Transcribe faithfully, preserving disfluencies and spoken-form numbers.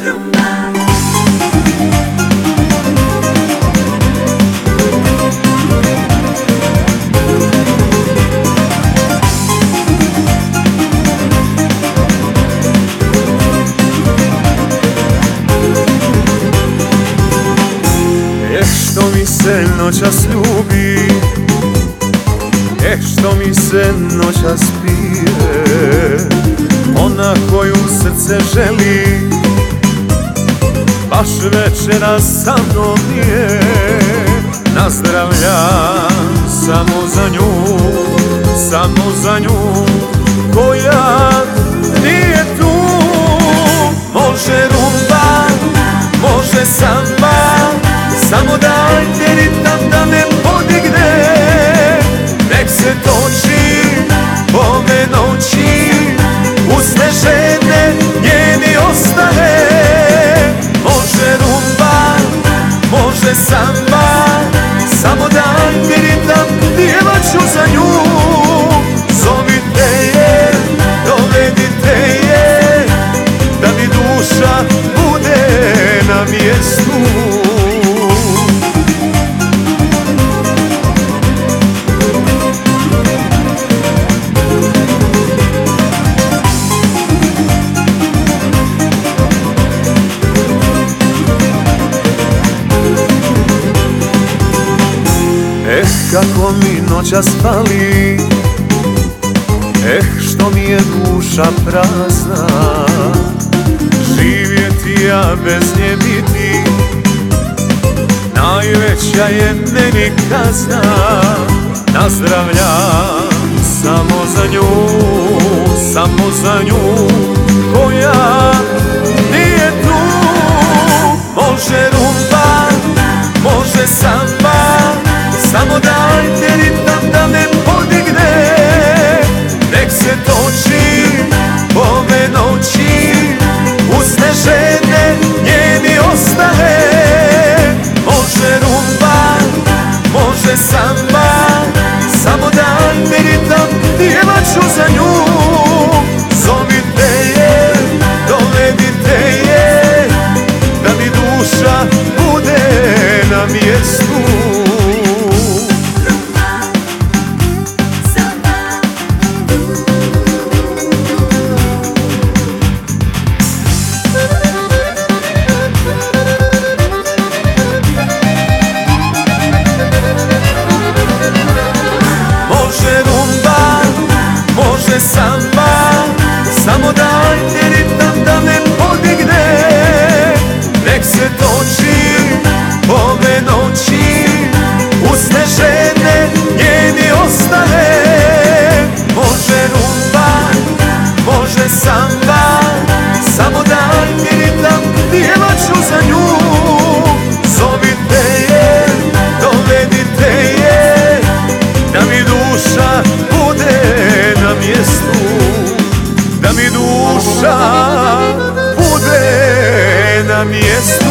Što mi se noćas ljubi, eh što mi se noćas pije, ona koju srce želi, baš večeras sa mnom nije. Nazdravljam samo za nju, samo za nju koja nije tu. Može rumba, može samba, samo dajte ritam da me podigne. Nek se toči ove noći, usne žene njeni ostane. Može rumba, može samba, samo dajte ritam, pjevat ću za nju. Zovite je, dovedite je, da mi duša bude na mjestu. Eh, kako mi noćas fali, eh, što mi je duša prazna. Živjeti ja bez nje biti, najveća je meni kazna. Nazdravljam samo za nju, samo za nju koja nije tu. Može rumba, može samba, samo dajte ritam da me podigne. Nek se toči ove noći, usne žene njeni ostane. Može rumba, može samba, samo dajte ritam, pjevat ću za nju. Zovite je, dovedite je, da mi duša bude na mjestu. Samba, samo dajte ritam da me podigne. Nek se toči ove noći, usne žene njeni ostane. Može rumba, može samba, samo dajte ritam, pjevat ću za nju. Zovite je, dovedite je, da mi duša bude na mjestu, da mi duša bude na mjestu.